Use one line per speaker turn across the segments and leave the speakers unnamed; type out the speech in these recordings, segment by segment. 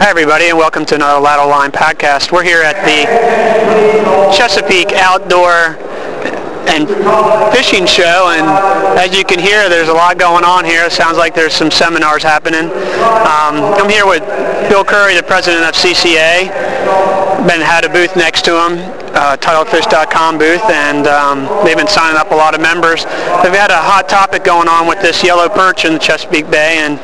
Hi everybody, and welcome to another Ladder Line podcast. We're here at the Chesapeake Outdoor and Fishing Show, and as you can hear, there's a lot going on here. It sounds like there's some seminars happening. I'm here with Bill Curry, the president of CCA. Had a booth next to him, TitleFish.com booth, and they've been signing up a lot of members. They've had a hot topic going on with this yellow perch in the Chesapeake Bay, and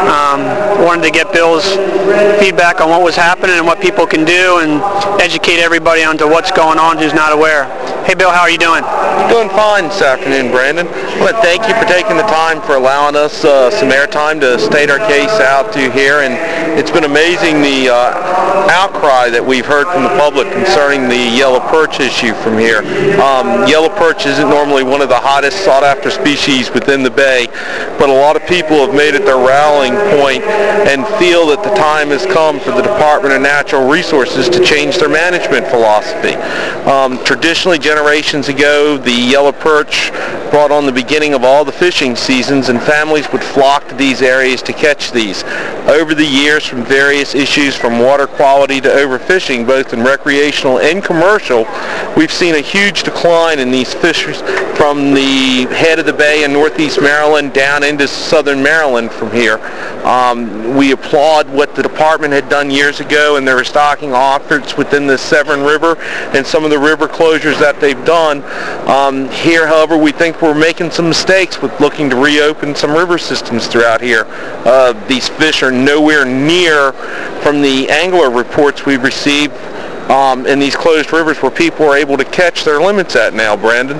wanted to get Bill's feedback on what was happening and what people can do and educate everybody onto what's going on who's not aware. Hey Bill, how are you doing?
Doing fine this afternoon, Brandon. I want to thank you for taking the time for allowing us some airtime to state our case out to here, and it's been amazing the outcry that we've heard from the public concerning the yellow perch issue from here. Yellow perch isn't normally one of the hottest sought after species within the bay, but a lot of people have made it their rallying point and feel that the time has come for the Department of Natural Resources to change their management philosophy. Traditionally, generations ago, the yellow perch brought on the beginning of all the fishing seasons, and families would flock to these areas to catch these. Over the years, from various issues from water quality to overfishing, both in recreational and commercial, we've seen a huge decline in these fisheries from the head of the bay in northeast Maryland down into southern Maryland from here. We applaud what the department had done years ago in their restocking efforts within the Severn River and some of the river closures that they've done. Here, however, we think we're making some mistakes with looking to reopen some river systems throughout here. These fish are nowhere near, from the angler reports we've received, in these closed rivers where people are able to catch their limits at now, Brandon.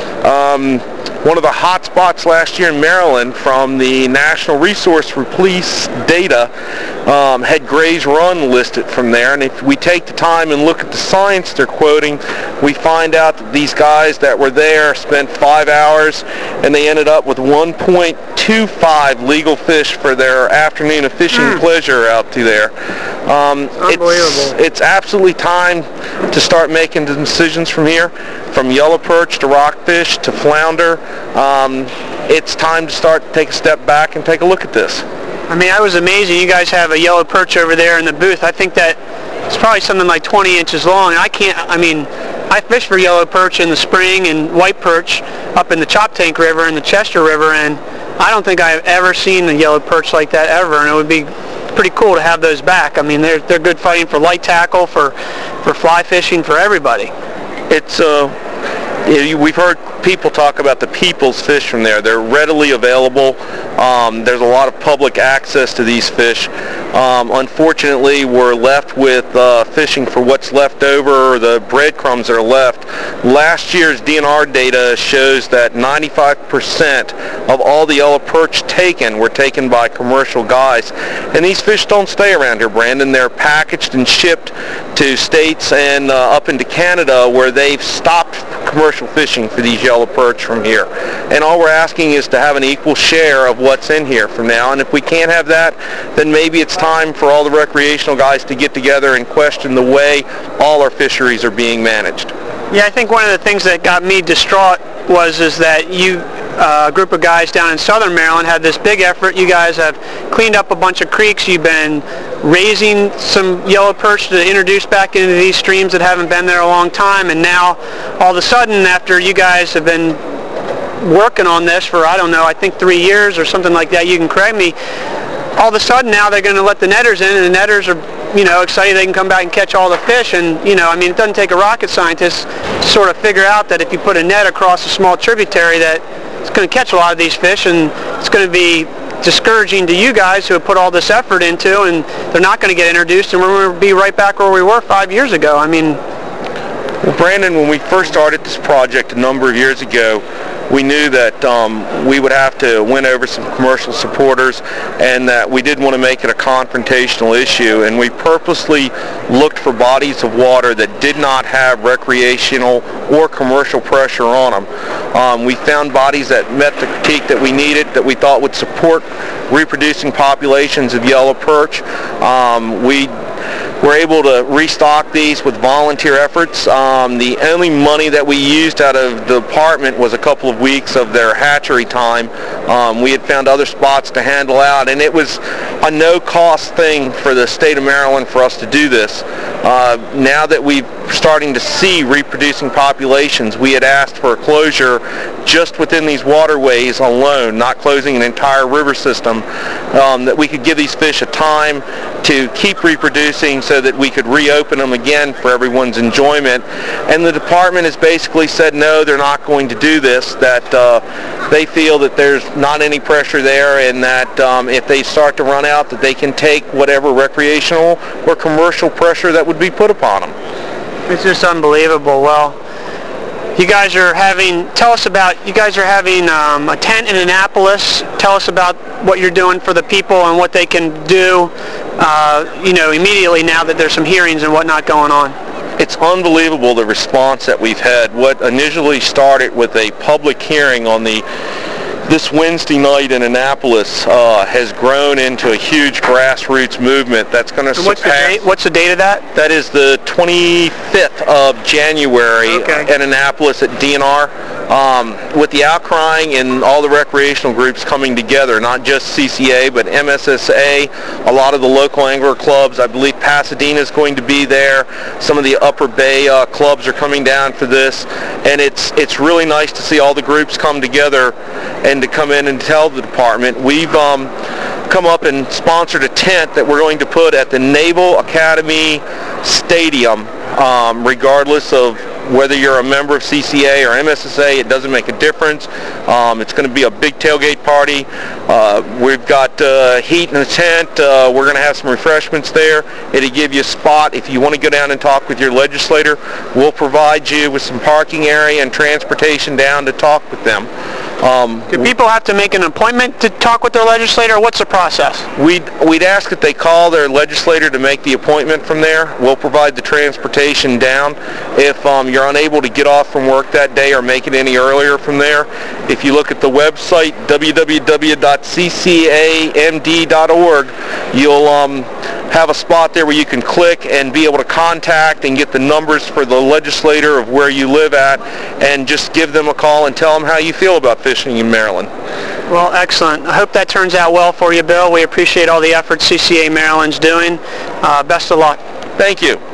One of the hot spots last year in Maryland from the National Resource Police data had Gray's Run listed from there, and if we take the time and look at the science they're quoting, we find out that these guys that were there spent 5 hours and they ended up with 1.25 legal fish for their afternoon of fishing pleasure out to there.
Unbelievable.
It's absolutely time to start making the decisions from here, from yellow perch to rockfish to flounder. It's time to take a step back and take a look at this.
I mean, I was amazing. You guys have a yellow perch over there in the booth. I think that it's probably something like 20 inches long. And I fish for yellow perch in the spring and white perch up in the Choptank River and the Chester River, and I don't think I've ever seen a yellow perch like that ever, and it would be pretty cool to have those back. I mean, they're good fighting for light tackle, for fly fishing, for everybody.
It's we've heard people talk about the people's fish from there. They're readily available. There's a lot of public access to these fish. Unfortunately, we're left with fishing for what's left over, or the breadcrumbs that are left. Last year's DNR data shows that 95% of all the yellow perch taken were taken by commercial guys. And these fish don't stay around here, Brandon. They're packaged and shipped to states and up into Canada, where they've stopped commercial fishing for these yellow perch from here. And all we're asking is to have an equal share of what's in here from now. And if we can't have that, then maybe it's time for all the recreational guys to get together and question the way all our fisheries are being managed.
Yeah, I think one of the things that got me distraught is that a group of guys down in southern Maryland had this big effort. You guys have cleaned up a bunch of creeks. You've been raising some yellow perch to introduce back into these streams that haven't been there a long time, and now all of a sudden, after you guys have been working on this for, I don't know, I think 3 years or something like that, you can correct me, all of a sudden now they're going to let the netters in, and the netters are excited they can come back and catch all the fish. And it doesn't take a rocket scientist to sort of figure out that if you put a net across a small tributary, that it's going to catch a lot of these fish, and it's going to be discouraging to you guys who have put all this effort into, and they're not going to get introduced, and we're going to be right back where we were 5 years ago. I mean,
well, Brandon, when we first started this project a number of years ago, we knew that we would have to win over some commercial supporters, and that we didn't want to make it a confrontational issue, and we purposely looked for bodies of water that did not have recreational or commercial pressure on them. We found bodies that met the critique that we needed, that we thought would support reproducing populations of yellow perch. we're able to restock these with volunteer efforts. The only money that we used out of the department was a couple of weeks of their hatchery time. We had found other spots to handle out, and it was a no-cost thing for the state of Maryland for us to do this. Now that we're starting to see reproducing populations, we had asked for a closure just within these waterways alone, not closing an entire river system, that we could give these fish a time to keep reproducing so that we could reopen them again for everyone's enjoyment. And the department has basically said no, they're not going to do this, that they feel that there's not any pressure there, and that if they start to run out, that they can take whatever recreational or commercial pressure that would be put upon them.
It's just unbelievable. Well, you guys are having a tent in Annapolis. Tell us about what you're doing for the people and what they can do, immediately now that there's some hearings and whatnot going on.
It's unbelievable the response that we've had. What initially started with a public hearing on this Wednesday night in Annapolis has grown into a huge grassroots movement that's going to surpass...
What's the date of that?
That is the 25th of January in Annapolis at DNR. With the outcrying and all the recreational groups coming together, not just CCA, but MSSA, a lot of the local angler clubs. I believe Pasadena is going to be there. Some of the Upper Bay clubs are coming down for this. And it's really nice to see all the groups come together and to come in and tell the department. We've come up and sponsored a tent that we're going to put at the Naval Academy Stadium, regardless of whether you're a member of CCA or MSSA. It doesn't make a difference. It's going to be a big tailgate party. We've got heat in the tent. We're going to have some refreshments there. It'll give you a spot if you want to go down and talk with your legislator. We'll provide you with some parking area and transportation down to talk with them.
Do people have to make an appointment to talk with their legislator, or what's the process?
We'd ask that they call their legislator to make the appointment from there. We'll provide the transportation down. If you're unable to get off from work that day or make it any earlier from there, if you look at the website www.ccamd.org, you'll have a spot there where you can click and be able to contact and get the numbers for the legislator of where you live at, and just give them a call and tell them how you feel about fishing in Maryland.
Well, excellent. I hope that turns out well for you, Bill. We appreciate all the efforts CCA Maryland's doing. Best of luck.
Thank you.